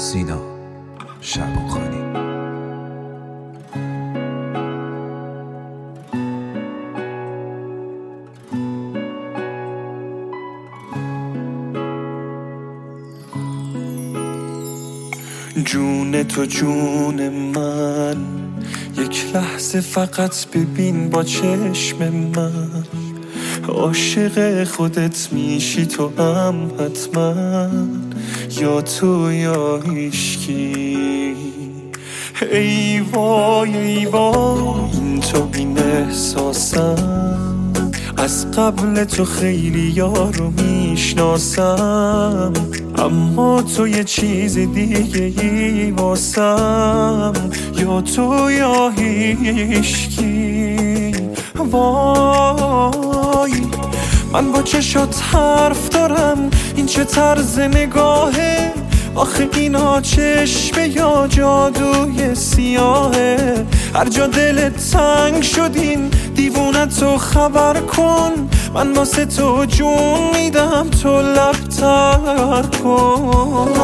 سینا شعبانخانی. جون تو جون من، یک لحظه فقط ببین با چشم من. عاشق خودت میشی تو هم حتما، یا تو یا هیشکی. ای وای ای وای این تو این احساسم، از قبل تو خیلی یارو میشناسم، اما تو یه چیز دیگه ای واسم، یا تو یا هیشکی. وای من با چشات حرف دارم، این چه طرز نگاهه؟ آخه اینا چشمه یا جادوی سیاهه؟ هر جا دلت تنگ شدین دیوونتو خبر کن، من واسه تو جون میدم تو لب تر کن.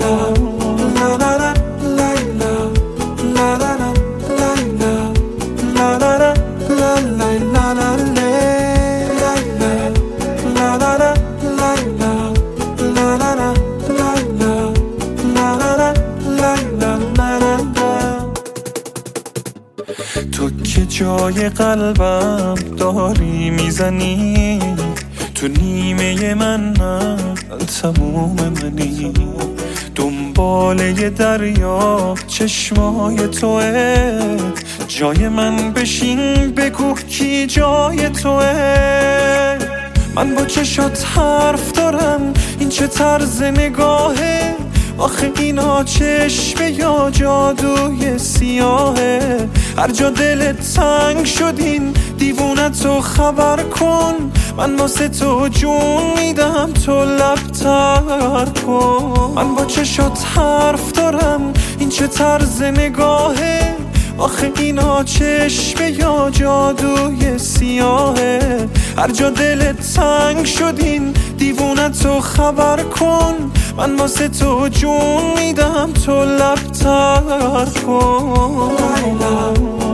تو که جای قلبم داری میزنی، تو نیمه من نه تموم منی. دنبال یه دریا چشمای توه، جای من بشین بگو کی جای توه. من با چشات حرف دارم، این چه طرز نگاهه؟ آخه اینا چشمه یا جادوی سیاهه؟ هر جا دلت تنگ شدین دیوونتو خبر کن، من واسه تو جون میدم تو لب تر کن. من با چشات حرف دارم، این چه طرز نگاهه؟ آخه اینا چشمه یا جادوی سیاهه؟ هر جا دلت تنگ شدین دیوونتو خبر کن، من واسه تو جون میدم تو لب تر کن.